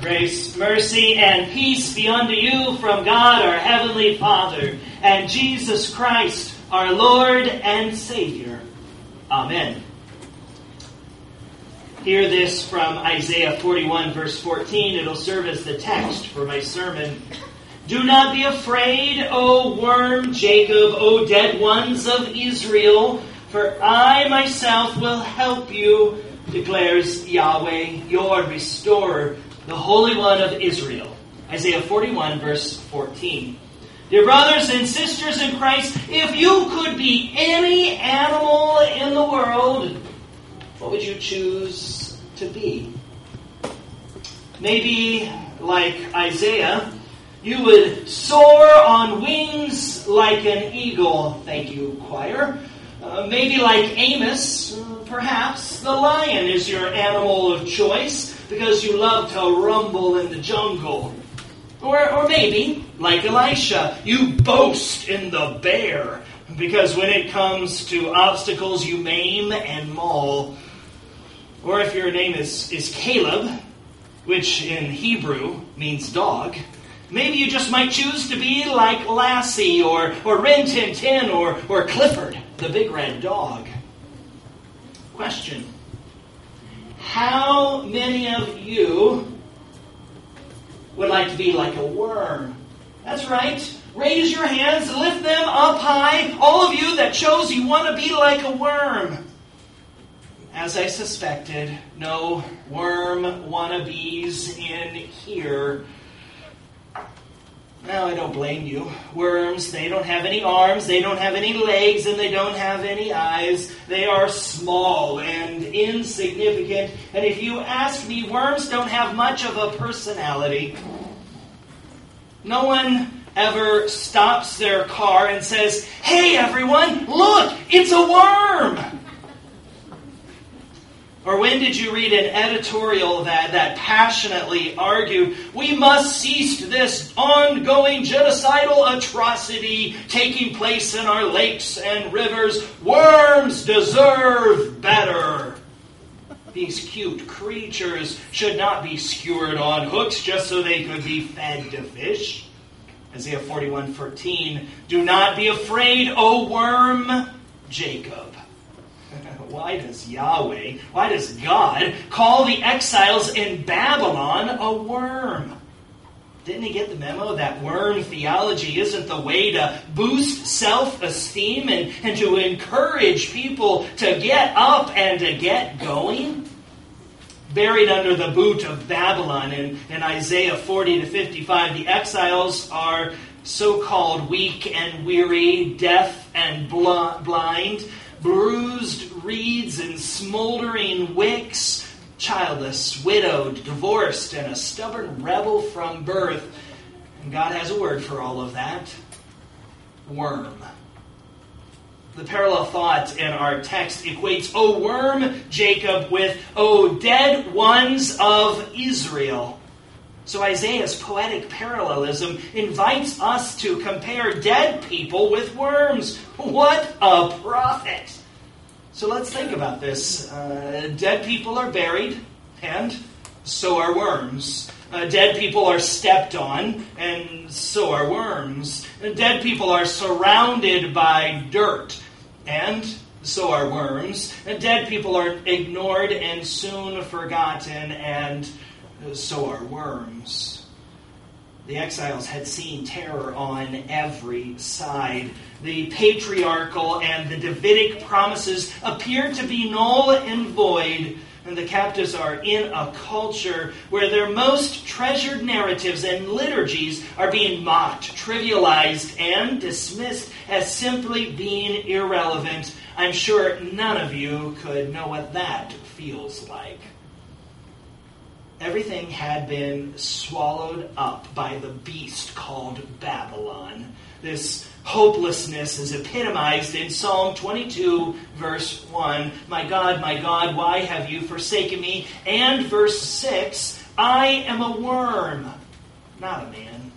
Grace, mercy, and peace be unto you from God our Heavenly Father and Jesus Christ, our Lord and Savior. Amen. Hear this from Isaiah 41, verse 14. It'll serve as the text for my sermon. Do not be afraid, O worm Jacob, O dead ones of Israel, for I myself will help you, declares Yahweh, your restorer, the Holy One of Israel. Isaiah 41, verse 14. Dear brothers and sisters in Christ, if you could be any animal in the world, what would you choose to be? Maybe, like Isaiah, you would soar on wings like an eagle. Thank you, choir. Maybe like Amos, perhaps the lion is your animal of choice because you love to rumble in the jungle. Or maybe, like Elisha, you boast in the bear because when it comes to obstacles you maim and maul. Or if your name is Caleb, which in Hebrew means dog, maybe you just might choose to be like Lassie or Rin Tin Tin or Clifford, the big red dog. Question. How many of you would like to be like a worm? That's right. Raise your hands, lift them up high. All of you that chose you want to be like a worm. As I suspected, no worm wannabes in here. Now, I don't blame you. Worms, they don't have any arms, they don't have any legs, and they don't have any eyes. They are small and insignificant. And if you ask me, worms don't have much of a personality. No one ever stops their car and says, "Hey, everyone, look, it's a worm!" Or when did you read an editorial that passionately argued, we must cease this ongoing genocidal atrocity taking place in our lakes and rivers. Worms deserve better. These cute creatures should not be skewered on hooks just so they could be fed to fish. Isaiah 41:14, do not be afraid, O worm Jacob. Why does God call the exiles in Babylon a worm? Didn't he get the memo that worm theology isn't the way to boost self-esteem and to encourage people to get up and to get going? Buried under the boot of Babylon in Isaiah 40-55, the exiles are so-called weak and weary, deaf and blind, bruised reeds and smoldering wicks, childless, widowed, divorced, and a stubborn rebel from birth. And God has a word for all of that. Worm. The parallel thought in our text equates, O worm Jacob, with O dead ones of Israel. So Isaiah's poetic parallelism invites us to compare dead people with worms. What a prophet! So let's think about this. Dead people are buried, and so are worms. Dead people are stepped on, and so are worms. Dead people are surrounded by dirt, and so are worms. Dead people are ignored and soon forgotten, and so are worms. The exiles had seen terror on every side. The patriarchal and the Davidic promises appeared to be null and void. And the captives are in a culture where their most treasured narratives and liturgies are being mocked, trivialized, and dismissed as simply being irrelevant. I'm sure none of you could know what that feels like. Everything had been swallowed up by the beast called Babylon. This hopelessness is epitomized in Psalm 22, verse 1. My God, why have you forsaken me? And verse 6, I am a worm, not a man.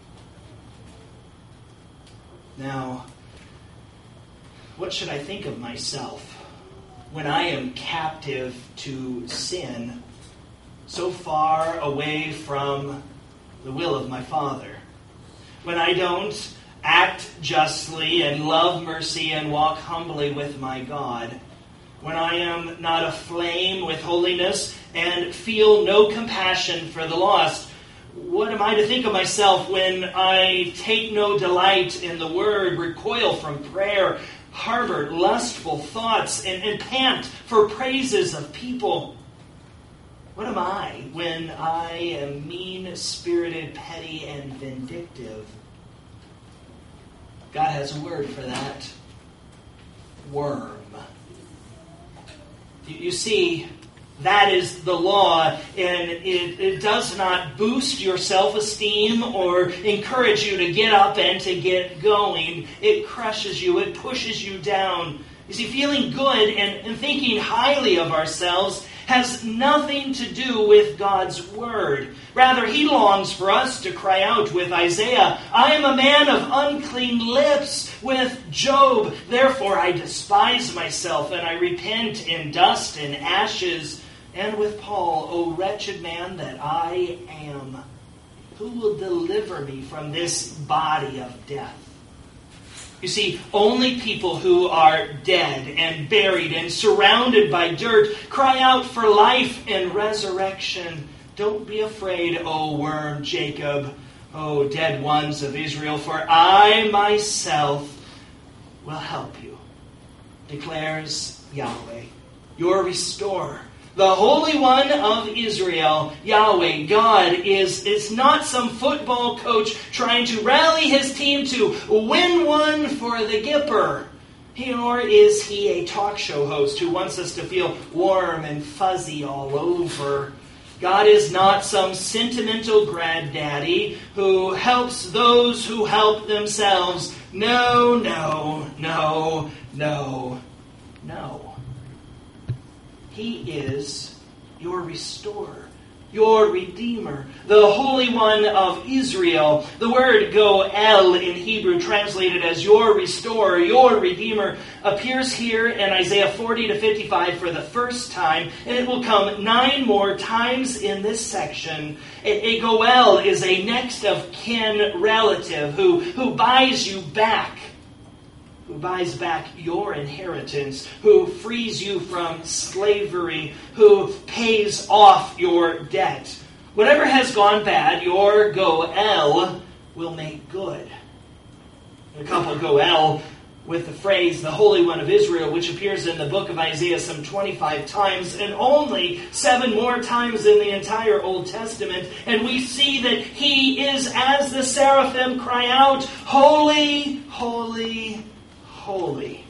Now, what should I think of myself when I am captive to sin? so far away from the will of my Father, when I don't act justly and love mercy and walk humbly with my God, when I am not aflame with holiness and feel no compassion for the lost, what am I to think of myself when I take no delight in the word, recoil from prayer, harbor lustful thoughts, and pant for praises of people? What am I when I am mean-spirited, petty, and vindictive? God has a word for that. Worm. You see, that is the law, and it does not boost your self-esteem or encourage you to get up and to get going. It crushes you. It pushes you down. You see, feeling good and thinking highly of ourselves has nothing to do with God's word. Rather, he longs for us to cry out with Isaiah, I am a man of unclean lips, with Job. Therefore I despise myself, and I repent in dust and ashes. And with Paul, O wretched man that I am, who will deliver me from this body of death? You see, only people who are dead and buried and surrounded by dirt cry out for life and resurrection. Don't be afraid, O worm Jacob, O dead ones of Israel, for I myself will help you, declares Yahweh, your restorer. The Holy One of Israel, Yahweh, God, is not some football coach trying to rally his team to win one for the Gipper. Nor is he a talk show host who wants us to feel warm and fuzzy all over. God is not some sentimental granddaddy who helps those who help themselves. No, no, no, no, no. He is your restorer, your redeemer, the Holy One of Israel. The word goel in Hebrew, translated as your restorer, your redeemer, appears here in Isaiah 40 to 55 for the first time, and it will come 9 more times in this section. A goel is a next of kin relative who buys you back. Who buys back your inheritance, who frees you from slavery, who pays off your debt. Whatever has gone bad, your goel will make good. A couple goel with the phrase, the Holy One of Israel, which appears in the book of Isaiah some 25 times, and only 7 more times in the entire Old Testament. And we see that he is, as the seraphim cry out, holy, holy, holy.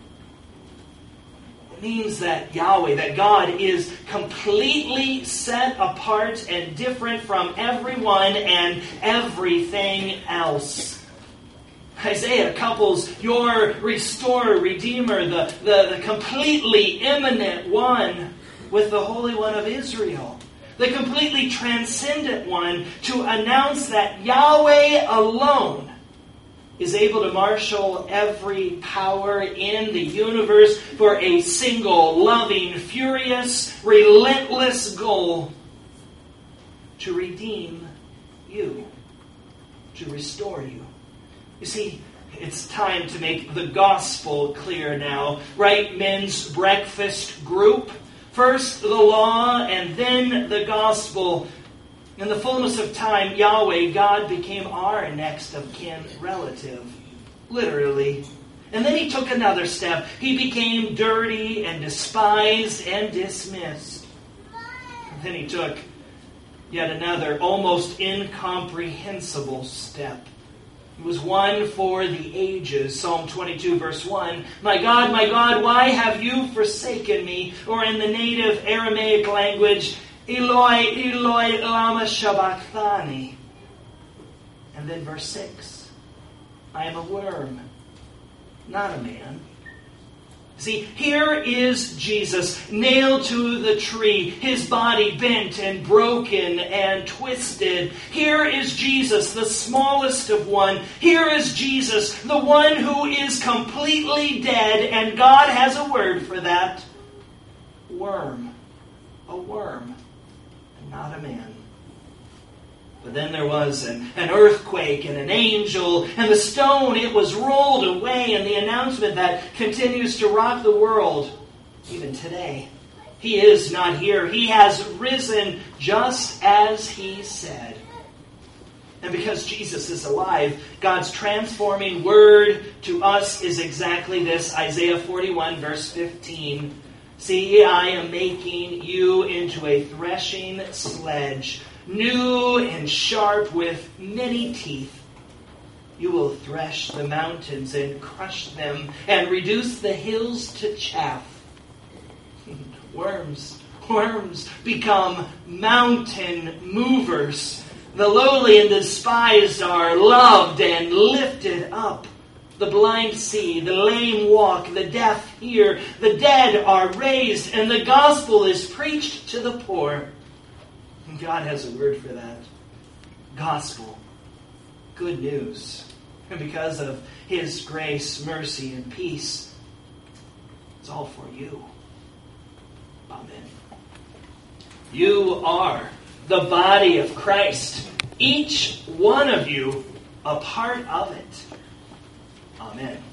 It means that Yahweh, that God, is completely set apart and different from everyone and everything else. Isaiah couples your restorer, redeemer, the completely immanent one, with the Holy One of Israel, the completely transcendent one, to announce that Yahweh alone is able to marshal every power in the universe for a single, loving, furious, relentless goal: to redeem you, to restore you. You see, it's time to make the gospel clear now. Right men's breakfast group. First the law and then the gospel. In the fullness of time, Yahweh, God, became our next of kin relative. Literally. And then he took another step. He became dirty and despised and dismissed. And then he took yet another almost incomprehensible step. It was one for the ages. Psalm 22, verse 1. My God, why have you forsaken me? Or in the native Aramaic language, Eloi, Eloi, lama sabachthani. And then verse 6. I am a worm, not a man. See, here is Jesus, nailed to the tree, his body bent and broken and twisted. Here is Jesus, the smallest of one. Here is Jesus, the one who is completely dead, and God has a word for that. Worm. A worm. not a man. But then there was an earthquake and an angel, and the stone, it was rolled away, and the announcement that continues to rock the world even today. He is not here. He has risen just as he said. And because Jesus is alive, God's transforming word to us is exactly this. Isaiah 41, verse 15. See, I am making you into a threshing sledge, new and sharp with many teeth. You will thresh the mountains and crush them and reduce the hills to chaff. Worms become mountain movers. The lowly and despised are loved and lifted up. The blind see, the lame walk, the deaf hear, the dead are raised, and the gospel is preached to the poor. And God has a word for that. Gospel. Good news. And because of His grace, mercy, and peace, it's all for you. Amen. You are the body of Christ. Each one of you a part of it. Amen.